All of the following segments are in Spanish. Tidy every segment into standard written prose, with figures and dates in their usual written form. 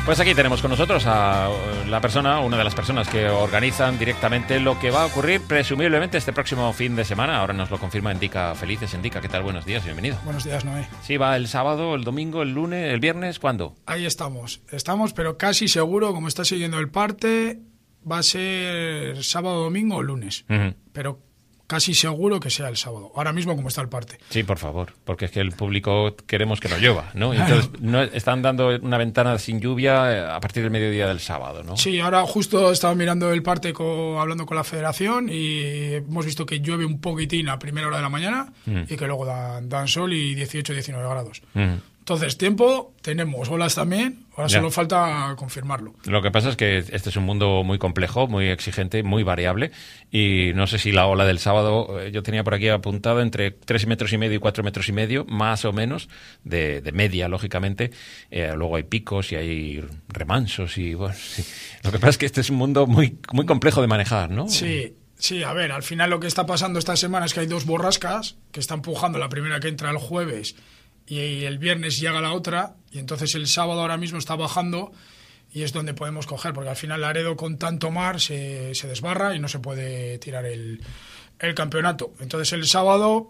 Pues aquí tenemos con nosotros a una de las personas que organizan directamente lo que va a ocurrir presumiblemente este próximo fin de semana. Ahora nos lo confirma Endica Felices. Endica, ¿qué tal? Buenos días, bienvenido. Buenos días, Noé. Sí, va el sábado, el domingo, el lunes, el viernes, ¿cuándo? Ahí estamos, pero casi seguro, como está siguiendo el parte, va a ser sábado, domingo o lunes. Pero casi seguro que sea el sábado, ahora mismo como está el parte. Sí, por favor, porque es que el público queremos que no llueva, ¿no? Entonces están dando una ventana sin lluvia a partir del mediodía del sábado, ¿no? Sí, ahora justo estaba mirando el parte hablando con la federación y hemos visto que llueve un poquitín a primera hora de la mañana y que luego dan sol y 18-19 grados. Entonces, tiempo tenemos, olas también, ahora solo falta confirmarlo. Lo que pasa es que este es un mundo muy complejo, muy exigente, muy variable, y no sé si la ola del sábado, yo tenía por aquí apuntado entre 3,5 metros y 4,5 metros, más o menos, de media, lógicamente. Luego hay picos y hay remansos, y bueno, sí. Lo que pasa es que este es un mundo muy, muy complejo de manejar, ¿no? Sí, a ver, al final lo que está pasando esta semana es que hay dos borrascas que están empujando, la primera que entra el jueves y el viernes llega la otra, y entonces el sábado ahora mismo está bajando y es donde podemos coger, porque al final Laredo con tanto mar se desbarra y no se puede tirar el campeonato. Entonces el sábado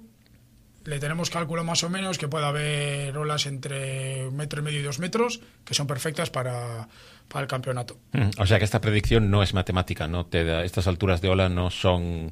le tenemos cálculo más o menos que puede haber olas entre 1,5 metros y 2 metros, que son perfectas para el campeonato. O sea que esta predicción no es matemática, ¿no? Estas alturas de ola no son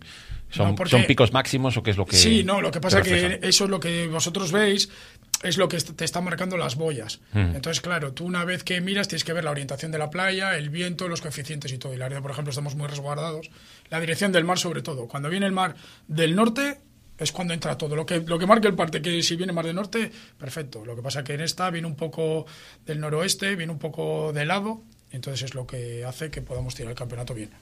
picos máximos, ¿o qué es lo que...? Sí, no, lo que pasa es que eso es lo que vosotros veis, es lo que te está marcando las boyas. Entonces, claro, tú una vez que miras tienes que ver la orientación de la playa, el viento, los coeficientes y todo. Y la área, por ejemplo, estamos muy resguardados. La dirección del mar, sobre todo. Cuando viene el mar del norte es cuando entra todo. Lo que marca el parte, que si viene mar del norte, perfecto. Lo que pasa es que en esta viene un poco del noroeste, viene un poco de lado. Entonces es lo que hace que podamos tirar el campeonato bien.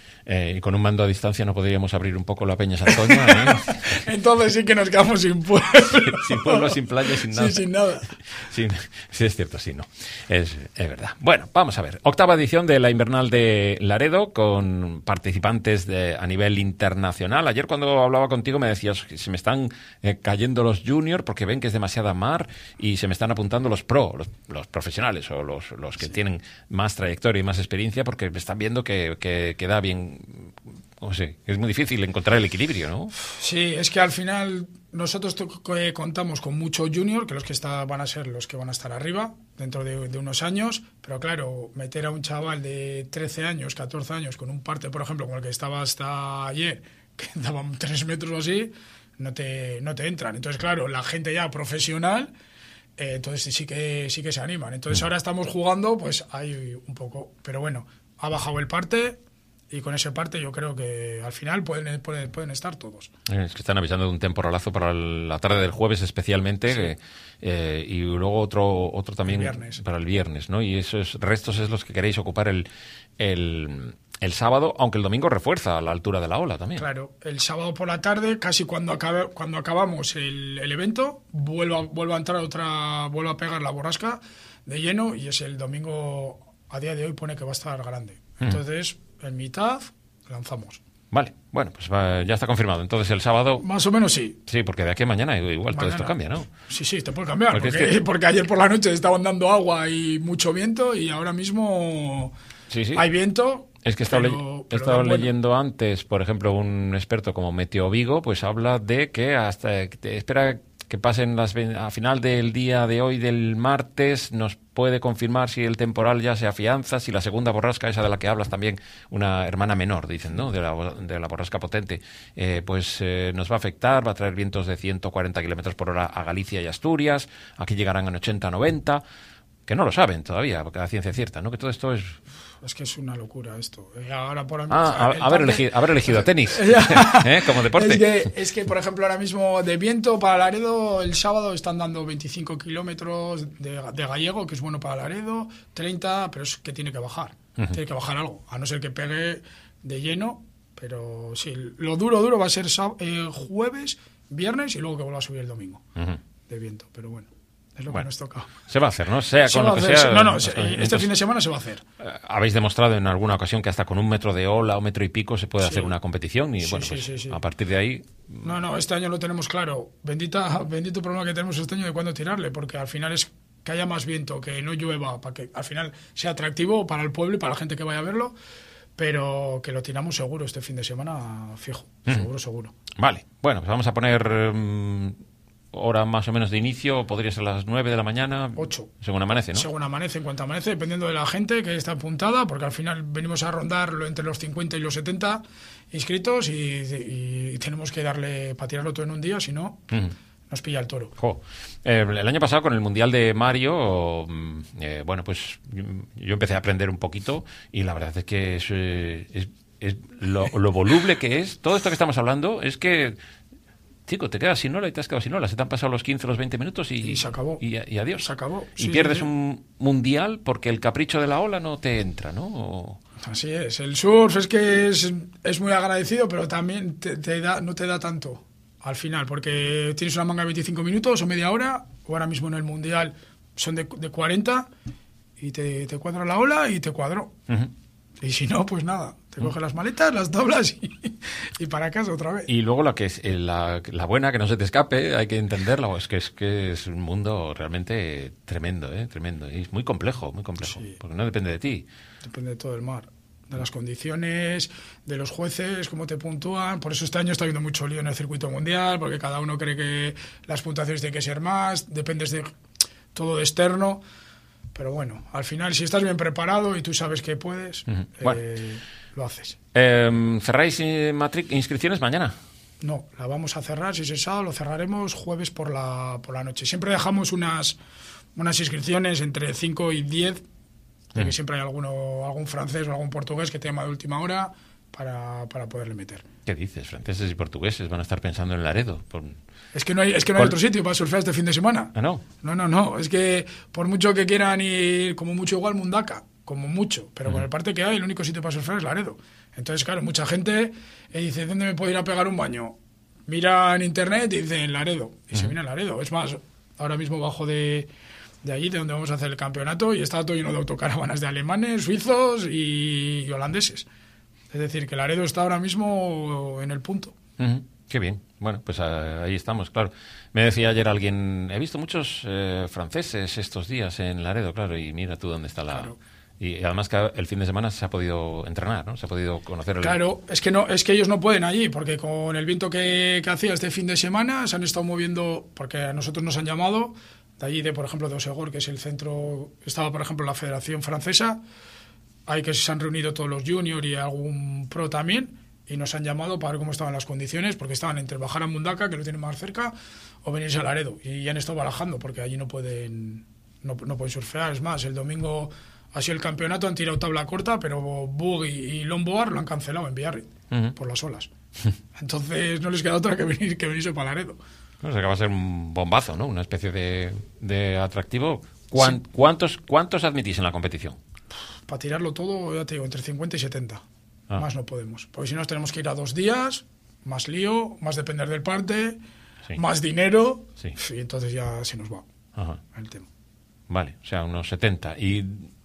Y con un mando a distancia no podríamos abrir un poco la Peña Santoña, ¿eh? Entonces sí que nos quedamos sin pueblo. Sin pueblo, sin playa, sin nada. Sí, sin nada. Sí, es cierto, sí, no. Es verdad. Bueno, vamos a ver. 8ª edición de la Invernal de Laredo, con participantes a nivel internacional. Ayer cuando hablaba contigo me decías que se me están cayendo los juniors porque ven que es demasiada mar y se me están apuntando los profesionales o los que tienen más trayectoria y más experiencia, porque me están viendo que da bien. O sea, es muy difícil encontrar el equilibrio, ¿no? Sí, es que al final nosotros contamos con mucho junior, que van a ser los que van a estar arriba dentro de unos años, pero claro, meter a un chaval de 13 años, 14 años con un parte, por ejemplo, como el que estaba hasta ayer, que daban 3 metros o así, no te entran. Entonces, claro, la gente ya profesional, entonces sí que se animan. Entonces ahora estamos jugando, pues hay un poco, pero bueno, ha bajado el parte. Y con ese parte yo creo que al final pueden estar todos. Es que están avisando de un temporalazo para la tarde del jueves especialmente, sí. Y luego otro también para el viernes, ¿no? Y restos es los que queréis ocupar el sábado, aunque el domingo refuerza la altura de la ola también. Claro, el sábado por la tarde, casi cuando acabamos el evento, vuelve a entrar vuelve a pegar la borrasca de lleno, y es el domingo, a día de hoy pone que va a estar grande. Entonces, en mitad lanzamos. Vale, bueno, pues ya está confirmado. Entonces el sábado... Más o menos sí. Sí, porque de aquí a mañana igual todo esto cambia, ¿no? Sí, te puede cambiar. Porque ayer por la noche estaban dando agua y mucho viento, y ahora mismo hay viento. Es que he estado leyendo antes, por ejemplo, un experto como Meteo Vigo, pues habla de que espera que pasen a final del día de hoy, del martes, nos puede confirmar si el temporal ya se afianza, si la segunda borrasca, esa de la que hablas también, una hermana menor, dicen, ¿no?, de la borrasca potente, nos va a afectar, va a traer vientos de 140 kilómetros por hora a Galicia y Asturias, aquí llegarán en 80-90, que no lo saben todavía, porque la ciencia es cierta, ¿no?, que todo esto es... Es que es una locura esto. Ahora haber elegido tenis como deporte. Es que, por ejemplo, ahora mismo de viento para Laredo, el sábado están dando 25 kilómetros de gallego, que es bueno para Laredo, 30, pero es que tiene que bajar. Tiene que bajar algo, a no ser que pegue de lleno. Pero sí, lo duro va a ser jueves, viernes y luego que vuelva a subir el domingo de viento. Pero bueno. Es lo que nos toca. Se va a hacer, ¿no? Sea con lo que sea. Este fin de semana se va a hacer. Habéis demostrado en alguna ocasión que hasta con 1 metro de ola o 1 metro y pico se puede hacer una competición y a partir de ahí... No, este año lo tenemos claro. Bendito problema que tenemos este año de cuándo tirarle, porque al final es que haya más viento, que no llueva, para que al final sea atractivo para el pueblo y para la gente que vaya a verlo, pero que lo tiramos seguro este fin de semana, fijo, seguro. Vale, bueno, pues vamos a poner hora más o menos de inicio, podría ser las 9 de la mañana. 8. Según amanece, ¿no? Según amanece, en cuanto amanece, dependiendo de la gente que está apuntada, porque al final venimos a rondar entre los 50 y los 70 inscritos y tenemos que darle para tirarlo todo en un día, si no, nos pilla el toro. El año pasado con el Mundial de Mario, bueno, pues yo empecé a aprender un poquito y la verdad es que es lo voluble que es. Todo esto que estamos hablando es que, chico, te quedas sin ola y te has quedado sin ola. Se te han pasado los 15, los 20 minutos y se acabó. Y adiós. Se acabó. Y pierdes un mundial porque el capricho de la ola no te entra, ¿no? Así es. El surf es que es muy agradecido, pero también no te da tanto al final, porque tienes una manga de 25 minutos o media hora, o ahora mismo en el mundial son de 40 y te cuadra la ola y te cuadró. Y si no, pues nada, te coges las maletas, las tablas y para casa otra vez. Y luego la que es la buena, que no se te escape, hay que entenderla, es que es un mundo realmente tremendo, tremendo. Y es muy complejo, sí. Porque no depende de ti. Depende de todo el mar, de las condiciones, de los jueces, cómo te puntúan. Por eso este año está habiendo mucho lío en el circuito mundial, porque cada uno cree que las puntuaciones tienen que ser más, dependes de todo de externo. Pero bueno, al final, si estás bien preparado y tú sabes que puedes, bueno, lo haces. ¿Cerráis inscripciones mañana? No, la vamos a cerrar, si es el sábado, lo cerraremos jueves por la noche. Siempre dejamos unas inscripciones entre 5 y 10, de que siempre hay algún francés o algún portugués que te llama de última hora para poderle meter. ¿Qué dices? Franceses y portugueses van a estar pensando en Laredo. Es que no hay otro sitio para surfear este fin de semana. ¿Ah, no? No. Es que por mucho que quieran ir, como mucho igual Mundaka, como mucho, pero con el parte que hay, el único sitio para surfear es Laredo. Entonces, claro, mucha gente dice, ¿dónde me puedo ir a pegar un baño? Mira en internet y dice en Laredo. Y se viene a Laredo. Es más, ahora mismo bajo de allí, de donde vamos a hacer el campeonato, y está todo lleno de autocaravanas de alemanes, suizos y holandeses. Es decir, que Laredo está ahora mismo en el punto. Qué bien. Bueno, pues ahí estamos, claro. Me decía ayer alguien, he visto muchos franceses estos días en Laredo, claro, y mira tú dónde está la... Claro. Y además que el fin de semana se ha podido entrenar, ¿no? Se ha podido conocer... Claro, es que ellos no pueden allí, porque con el viento que hacía este fin de semana se han estado moviendo, porque a nosotros nos han llamado, de allí, por ejemplo, de Osegor, que es el centro, estaba, por ejemplo, la Federación Francesa, ahí que se han reunido todos los juniors y algún pro también, y nos han llamado para ver cómo estaban las condiciones, porque estaban entre bajar a Mundaka, que lo tienen más cerca, o venirse a Laredo, y ya han estado barajando, porque allí no pueden surfear. Es más, el domingo ha sido el campeonato, han tirado tabla corta, pero Bug y Longboard lo han cancelado en Biarritz, por las olas. Entonces no les queda otra que venirse para Laredo. O sea que va a ser un bombazo, ¿no? Una especie de atractivo. ¿Cuántos admitís en la competición? Para tirarlo todo, ya te digo, entre 50 y 70. Más no podemos. Porque si no, tenemos que ir a 2 días, más lío, más depender del parte, más dinero, y entonces ya se nos va el tema. Vale, o sea, unos 70. ¿Y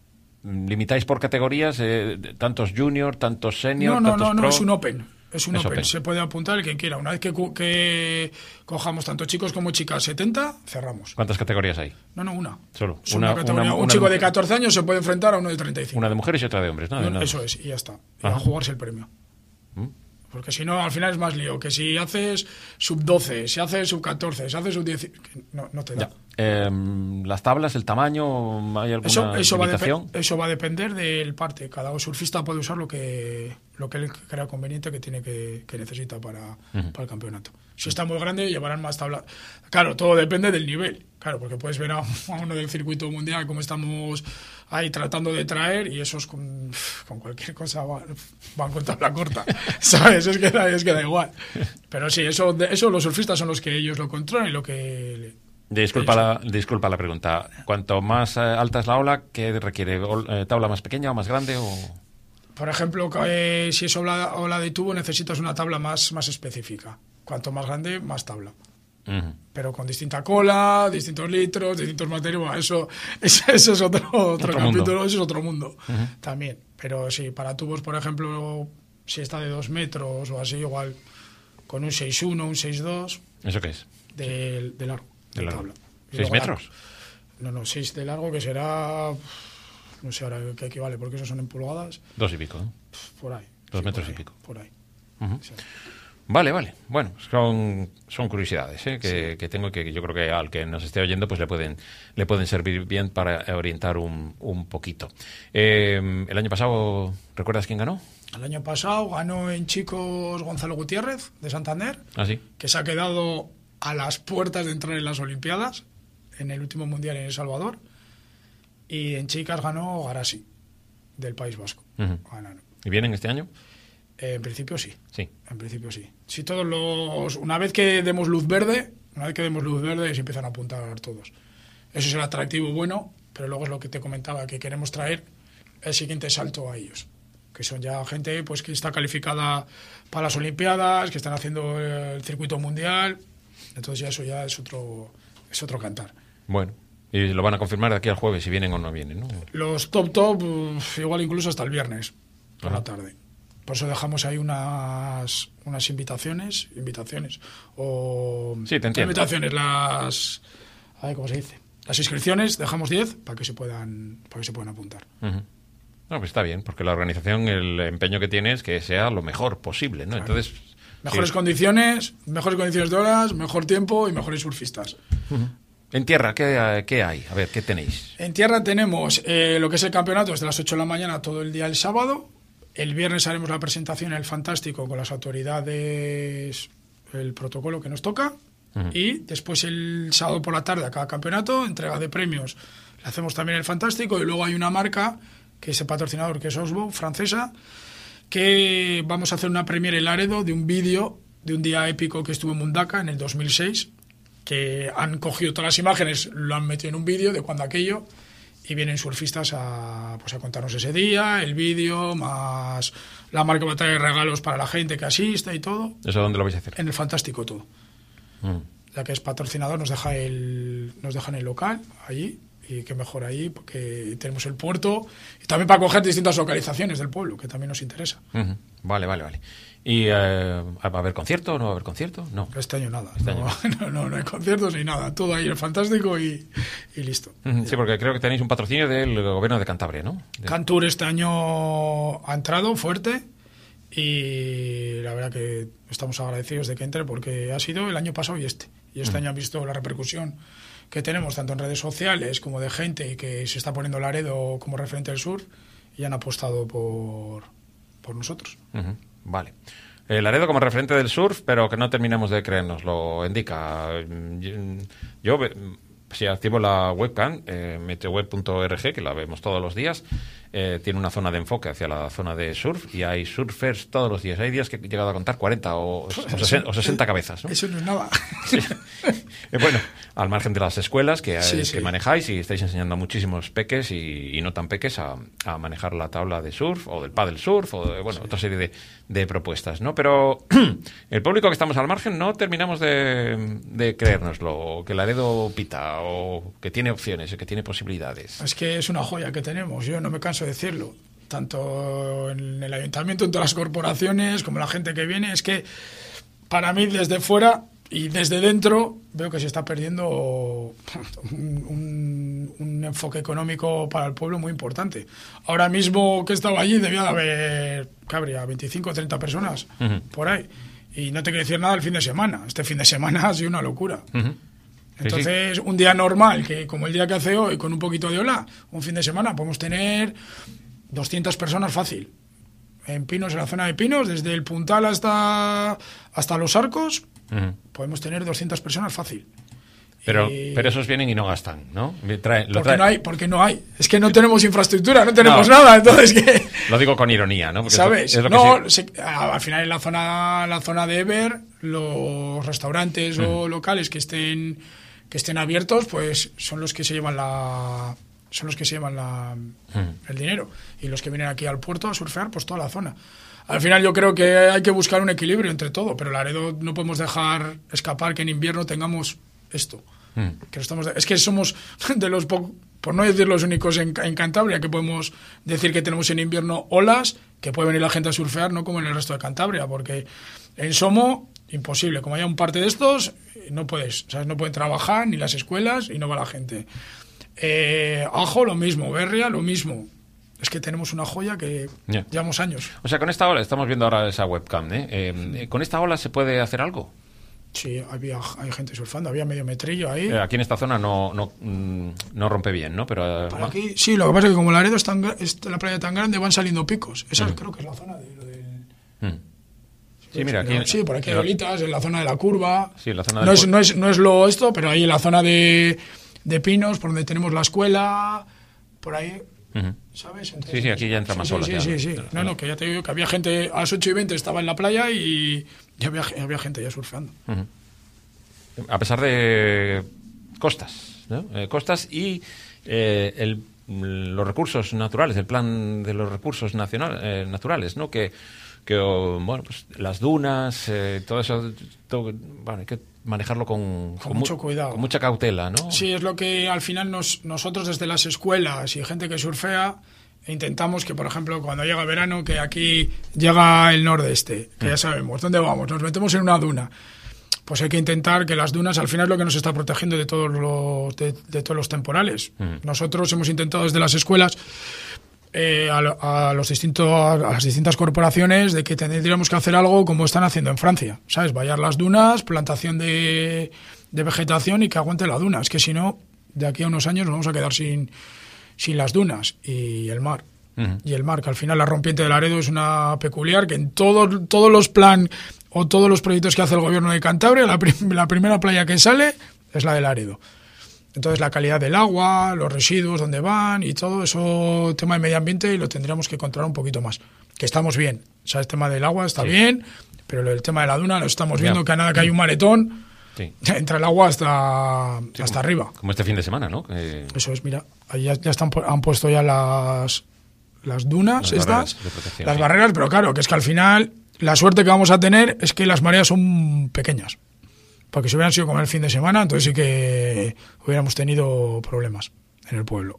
limitáis por categorías? ¿Tantos junior, tantos senior, tantos pro? No, es un open. Es un open. Se puede apuntar el que quiera. Una vez que cojamos tanto chicos como chicas 70, cerramos. ¿Cuántas categorías hay? No, una. Solo. Una categoría. Un chico de 14 años se puede enfrentar a uno de 35. Una de mujeres y otra de hombres, ¿no? Eso es, y ya está. Y a jugarse el premio. Porque si no, al final es más lío. Que si haces sub-12, si haces sub-14, si haces sub-10, no te da. Las tablas, el tamaño, ¿hay alguna limitación? Eso va a depender del parte. Cada surfista puede usar lo que él crea conveniente que necesita para el campeonato. Si está muy grande, llevarán más tablas. Claro, todo depende del nivel. Claro, porque puedes ver a uno del circuito mundial como estamos ahí tratando de traer, y esos con cualquier cosa van con tabla corta, ¿sabes? Es que da igual. Pero sí, eso los surfistas son los que ellos lo controlan y lo que... Disculpa la pregunta. Cuanto más alta es la ola, ¿qué requiere? ¿Tabla más pequeña o más grande? Por ejemplo, si es ola de tubo, necesitas una tabla más específica. Cuanto más grande, más tabla. Pero con distinta cola, distintos litros, distintos materiales. Eso es otro capítulo, eso es otro mundo también. Pero sí, para tubos, por ejemplo, si está de 2 metros o así, igual con un 6'1", un 6'2". ¿Eso qué es? De largo. De tabla. 6 metros. No, 6 de largo, que será... No sé ahora qué equivale, porque esos son en pulgadas. 2 y pico, ¿no? Por ahí. 2 metros por ahí, y pico. Por ahí. Uh-huh. Sí. Vale. Bueno, son curiosidades que tengo y que yo creo que al que nos esté oyendo pues le pueden servir bien para orientar un poquito. El año pasado, ¿recuerdas quién ganó? El año pasado ganó en chicos Gonzalo Gutiérrez, de Santander, ¿Ah, sí? que se ha quedado a las puertas de entrar en las Olimpiadas, en el último Mundial en El Salvador. Y en chicas ganó Garasi, del País Vasco. Uh-huh. Ganaron. ¿Y vienen este año? En principio sí. Sí. En principio sí. Si una vez que demos luz verde, se empiezan a apuntar todos. Eso es el atractivo bueno, pero luego es lo que te comentaba, que queremos traer el siguiente salto a ellos, que son ya gente pues que está calificada para las Olimpiadas, que están haciendo el circuito mundial. Entonces ya eso ya es otro cantar. Bueno, y lo van a confirmar de aquí al jueves si vienen o no vienen, ¿no? Los top, igual incluso hasta el viernes por la tarde. Por eso dejamos ahí unas invitaciones o... Sí, te entiendo. Invitaciones, ¿cómo se dice? Las inscripciones, dejamos 10 para que se puedan apuntar. Uh-huh. No, pues está bien, porque la organización, el empeño que tiene es que sea lo mejor posible, ¿no? Claro. Entonces... Mejores sí. condiciones de horas, mejor tiempo y mejores surfistas. Uh-huh. En tierra, ¿qué hay? A ver, ¿qué tenéis? En tierra tenemos lo que es el campeonato desde las 8 de la mañana todo el día el sábado. El viernes haremos la presentación en el Fantástico con las autoridades, el protocolo que nos toca. Uh-huh. Y después el sábado por la tarde a cada campeonato, entrega de premios. Le hacemos también el Fantástico y luego hay una marca, que es el patrocinador, que es Osbo, francesa, que vamos a hacer una premiere en Laredo de un vídeo de un día épico que estuvo en Mundaka en el 2006, que han cogido todas las imágenes, lo han metido en un vídeo de cuando aquello, y vienen surfistas a contarnos ese día, el vídeo, más la marca va a traer regalos para la gente que asista y todo. ¿Eso dónde lo vais a hacer? En el Fantástico todo. Ya que es patrocinador, nos dejan en el local, allí, y qué mejor ahí, porque tenemos el puerto, y también para coger distintas localizaciones del pueblo, que también nos interesa. Uh-huh. Vale. ¿Y ¿va a haber concierto o no va a haber concierto? No. Este año nada. No hay conciertos ni nada. Todo ahí el Fantástico y listo. Sí, porque creo que tenéis un patrocinio del gobierno de Cantabria, ¿no? Cantur este año ha entrado fuerte y la verdad que estamos agradecidos de que entre porque ha sido el año pasado y este. Y este año han visto la repercusión que tenemos tanto en redes sociales como de gente que se está poniendo Laredo como referente del surf y han apostado por nosotros. Uh-huh. Vale. Laredo como referente del surf, pero que no terminemos de creernos, lo indica. Yo, si activo la webcam, meteoweb.org, que la vemos todos los días, tiene una zona de enfoque hacia la zona de surf y hay surfers todos los días. Hay días que he llegado a contar 40 o 60 cabezas, ¿no? Eso no es nada. Sí. Bueno, al margen de las escuelas que manejáis y estáis enseñando a muchísimos peques y no tan peques a manejar la tabla de surf o del paddle surf o otra serie de propuestas, ¿no? Pero el público que estamos al margen no terminamos de creérnoslo, que Laredo pita o que tiene opciones, que tiene posibilidades. Es que es una joya que tenemos, yo no me canso de decirlo, tanto en el ayuntamiento, en todas las corporaciones, como la gente que viene, es que para mí desde fuera y desde dentro veo que se está perdiendo un enfoque económico para el pueblo muy importante. Ahora mismo que estaba allí debía de haber, ¿qué habría? 25 o 30 personas por ahí. Y no te quiero decir nada el fin de semana. Este fin de semana ha sido una locura. Entonces, un día normal, que como el día que hace hoy, con un poquito de ola, un fin de semana podemos tener 200 personas fácil. En Pinos, en la zona de Pinos, desde el Puntal hasta Los Arcos, podemos tener 200 personas fácil. Pero esos vienen y no gastan, ¿no? Porque no hay. Es que no tenemos infraestructura, no tenemos nada. Entonces, ¿qué? Lo digo con ironía, ¿no? Porque ¿sabes? Es lo que al final en la zona de Ever, los restaurantes o locales que estén abiertos, pues son los que se llevan el dinero. Y los que vienen aquí al puerto a surfear, pues toda la zona. Al final yo creo que hay que buscar un equilibrio entre todo, pero Laredo no podemos dejar escapar que en invierno tengamos esto. Es que somos de los por no decir los únicos en Cantabria que podemos decir que tenemos en invierno olas que puede venir la gente a surfear, no como en el resto de Cantabria, porque en Somo imposible, como haya un parte de estos no puedes, ¿sabes? No pueden trabajar ni las escuelas y no va la gente. Ajo lo mismo, berria lo mismo. Es que tenemos una joya que llevamos años. O sea, con esta ola, estamos viendo ahora esa webcam, ¿con esta ola se puede hacer algo? Sí, hay gente surfando, había medio metrillo ahí. Aquí en esta zona no rompe bien, ¿no? Pero para aquí, sí, lo que pasa es que como Laredo es la playa tan grande, van saliendo picos. Esa creo que es la zona de sí, mira, aquí... Sí, por aquí hay olitas, en la zona de la curva. Sí, en la zona no es lo esto, pero ahí en la zona de pinos, por donde tenemos la escuela, por ahí... ¿Sabes? Entonces, sí, aquí ya entra más ola. Sí. No, que ya te digo que había gente a las 8:20 estaba en la playa y ya había gente ya surfeando. A pesar de costas, ¿no? Costas y los recursos naturales, el plan de los recursos naturales, ¿no? Que bueno, pues las dunas, todo eso, bueno, hay que manejarlo con mucho cuidado, con mucha cautela, ¿no? Sí, es lo que al final nosotros desde las escuelas y gente que surfea intentamos que, por ejemplo, cuando llega verano, que aquí llega el nordeste, que ya sabemos dónde vamos, nos metemos en una duna, pues hay que intentar que las dunas al final es lo que nos está protegiendo de todos los temporales. Nosotros hemos intentado desde las escuelas a las distintas corporaciones de que tendríamos que hacer algo como están haciendo en Francia, ¿sabes? Vallar las dunas, plantación de vegetación y que aguante la duna. Es que si no, de aquí a unos años nos vamos a quedar sin las dunas y el mar. Y el mar, que al final la rompiente de Laredo es una peculiar, que en todos los plan o todos los proyectos que hace el gobierno de Cantabria, la primera playa que sale es la de Laredo. Entonces la calidad del agua, los residuos, dónde van y todo eso, tema de medio ambiente, y lo tendríamos que controlar un poquito más. Que estamos bien, o sea, el tema del agua está bien, pero el tema de la duna lo estamos viendo, que a nada que hay un maletón, entra el agua hasta arriba. Como este fin de semana, ¿no? Eso es, mira, ahí ya han puesto ya las dunas, las barreras, pero claro, que es que al final la suerte que vamos a tener es que las mareas son pequeñas. Porque si hubieran sido como el fin de semana, entonces sí que hubiéramos tenido problemas en el pueblo.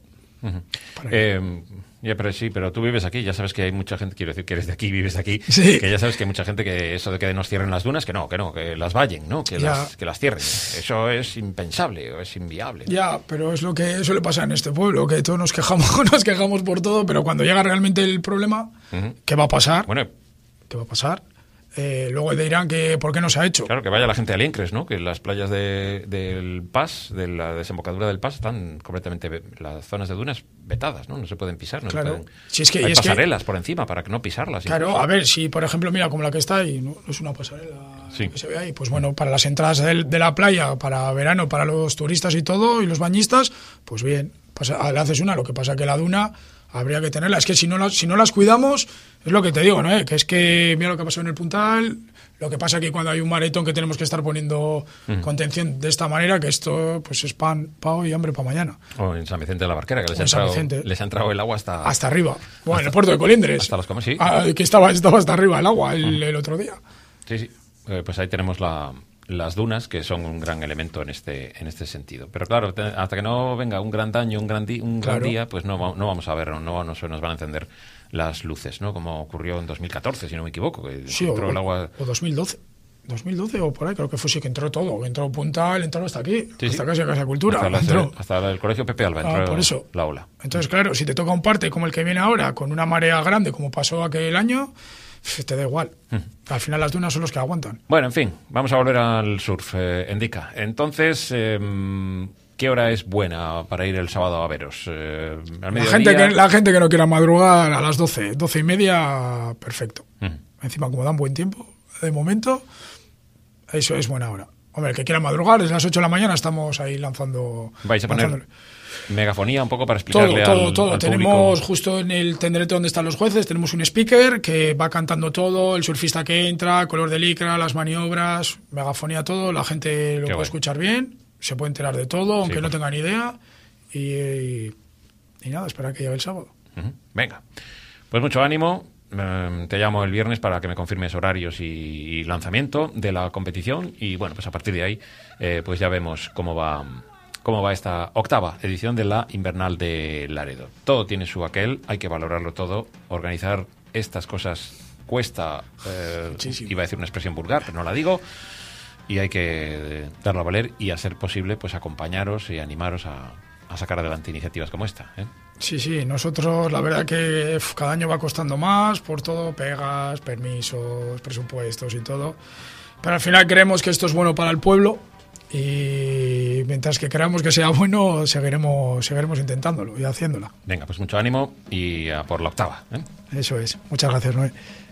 Pero tú vives aquí, ya sabes que hay mucha gente, quiero decir que eres de aquí, vives de aquí, sí. Que ya sabes que hay mucha gente que eso de que nos cierren las dunas, que las vallen, ¿no? Que las cierren. Eso es impensable, o es inviable. Ya, pero es lo que suele pasar en este pueblo, que todos nos quejamos por todo, pero cuando llega realmente el problema, ¿qué va a pasar? Bueno, ¿qué va a pasar? Luego dirán que ¿por qué no se ha hecho? Claro, que vaya la gente a Liencres, ¿no? Que las playas del Pas, de la desembocadura del Pas, están completamente, las zonas de dunas vetadas, ¿no? No se pueden pisar, no claro. se pueden... Si hay pasarelas por encima para que no pisarlas. Claro, incluso. A ver, si por ejemplo, mira, como la que está ahí, no es una pasarela que se ve ahí, pues bueno, para las entradas de la playa, para verano, para los turistas y todo, y los bañistas, pues bien, le haces una, lo que pasa que la duna habría que tenerla. Es que si no las cuidamos, es lo que te digo, ¿no? Que es que mira lo que ha pasado en el Puntal, lo que pasa que cuando hay un maretón que tenemos que estar poniendo contención de esta manera, que esto pues es pan para hoy y hambre para mañana. O en San Vicente de la Barquera, que les ha entrado el agua hasta arriba. Bueno, en el puerto de Colindres. Hasta los comes, sí. Que estaba hasta arriba el agua el otro día. Sí. Pues ahí tenemos las dunas, que son un gran elemento en este sentido. Pero claro, hasta que no venga un gran daño, un gran día, pues no vamos a ver, no se nos van a encender las luces, ¿no? Como ocurrió en 2014, si no me equivoco. Que sí, entró el agua... o 2012. 2012 o por ahí, creo que fue, sí que entró todo. Entró Puntal, entró hasta aquí, hasta casi a Casa Cultura. Hasta el Colegio Pepe Alba entró por eso. La ola. Entonces, claro, si te toca un parte como el que viene ahora, con una marea grande, como pasó aquel año, te da igual. Al final las dunas son los que aguantan. Bueno, en fin, vamos a volver al surf, Endica. Entonces, ¿qué hora es buena para ir el sábado a veros? La gente que no quiera madrugar a las 12:30, perfecto. Encima, como dan buen tiempo, de momento, eso es buena hora. Hombre, el que quiera madrugar, desde las 8 de la mañana estamos ahí lanzando... ¿Vais a poner megafonía un poco para explicarle al Tenemos público? justo en el tendrete donde están los jueces, tenemos un speaker que va cantando todo, el surfista que entra, color de licra, las maniobras, megafonía, todo, la gente lo puede escuchar bien, se puede enterar de todo, aunque no tenga ni idea, y nada, esperar que llegue el sábado. Venga, pues mucho ánimo. Te llamo el viernes para que me confirmes horarios y lanzamiento de la competición, y bueno, pues a partir de ahí pues ya vemos cómo va esta octava edición de la Invernal de Laredo. Todo tiene su aquel, hay que valorarlo todo. Organizar estas cosas cuesta, iba a decir una expresión vulgar, pero no la digo, y hay que darlo a valer y a ser posible pues acompañaros y animaros a a sacar adelante iniciativas como esta, ¿eh? Sí, nosotros la verdad que cada año va costando más por todo, pegas, permisos, presupuestos y todo. Pero al final creemos que esto es bueno para el pueblo y mientras que creamos que sea bueno, seguiremos intentándolo y haciéndola. Venga, pues mucho ánimo y a por la octava, ¿eh? Eso es. Muchas gracias, Noé.